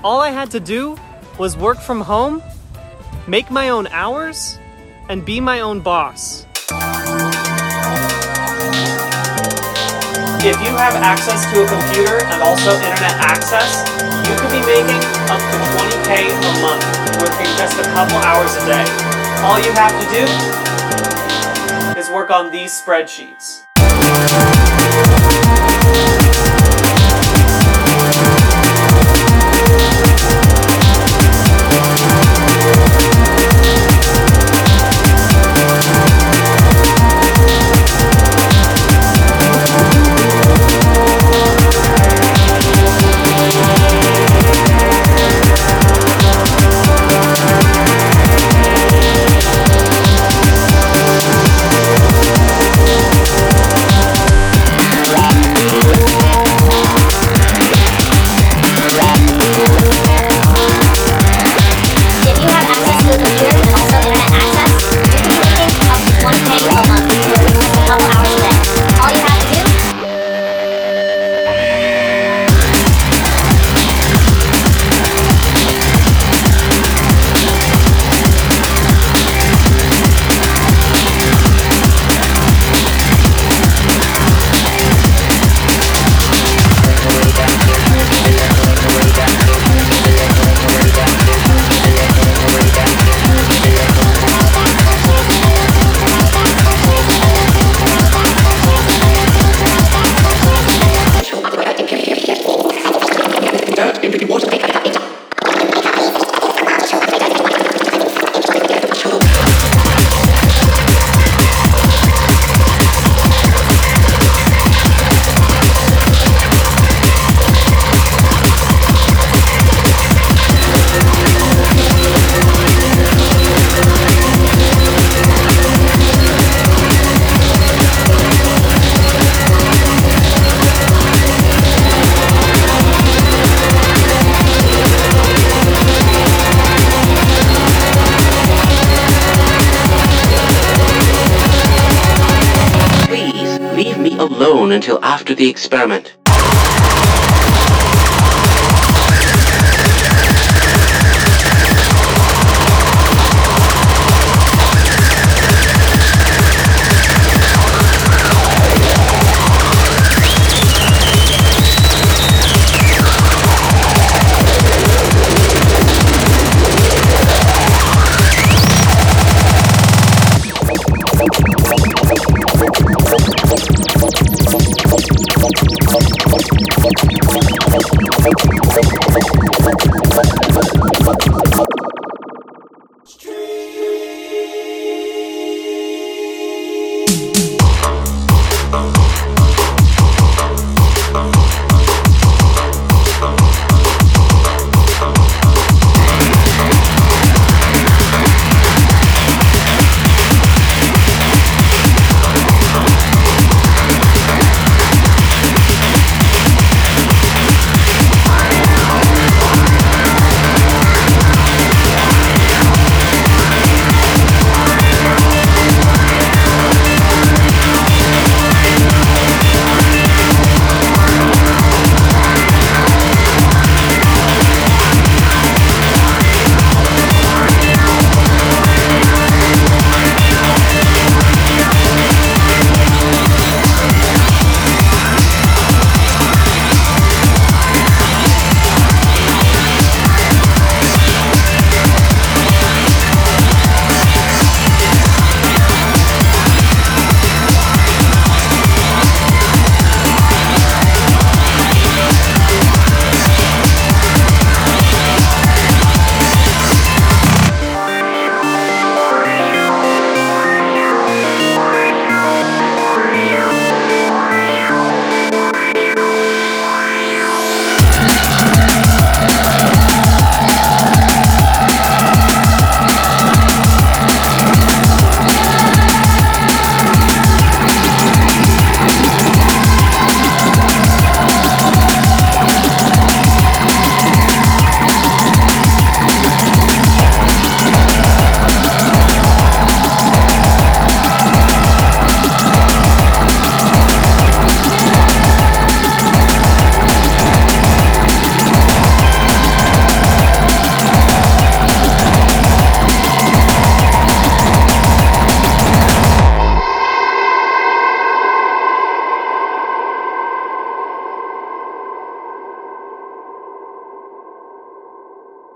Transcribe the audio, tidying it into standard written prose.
All I had to do was work from home, make my own hours, and be my own boss. If you have access to a computer and also internet access, you could be making up to $20K a month working just a couple hours a day. All you have to do is work on these spreadsheets. Leave me alone until after the experiment.